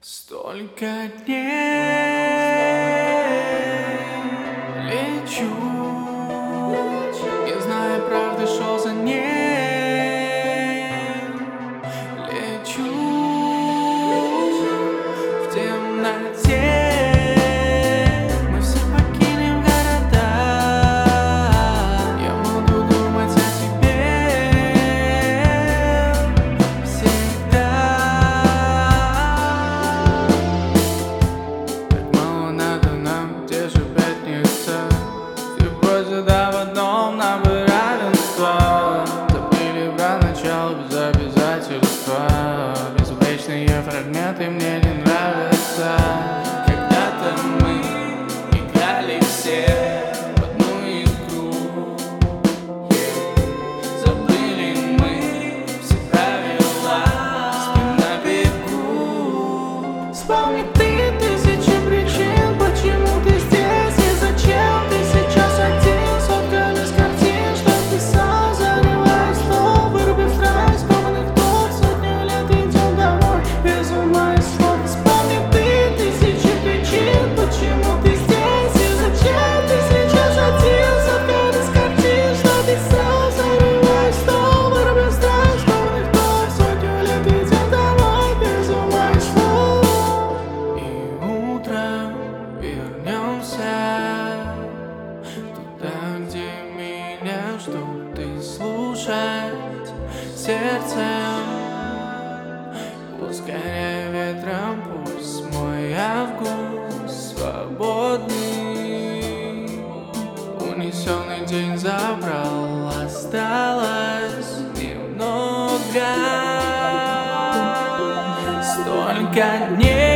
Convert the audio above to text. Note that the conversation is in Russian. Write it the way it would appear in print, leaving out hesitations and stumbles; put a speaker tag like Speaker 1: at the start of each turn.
Speaker 1: Столько дней лечу, не зная правды, шел за ней. Лечу в темноте, мы все покинем города. Я буду думать о тебе всегда. Так мало надо нам, где же пятница? Все позади в одном нам бы равенство. Забыли про начало без обязательства. Безупречные фрагменты мне не нравятся. Когда-то мы играли все в одну игру. Забыли мы все правила, спим на бегу. Вспомни ты тысячи причин, почему ты здесь и зачем ты сейчас один. Сотками с картин, что писал, заливая стол, вырубив страсть, скованных ног. Сотню лет идем домой, без ума и слов. Вспомни ты тысячи причин, почему ты здесь и зачем ты сейчас один. Сотками с картин, что писал, заливая стол, вырубив страсть, скованных ног. Сотню лет идем домой, без ума и слов. И утром вернемся туда, где меня ждут, и слушать сердцем, ускоряя ветром пусть мой август свободный. Унесенный день забрал, осталось немного. Столько дней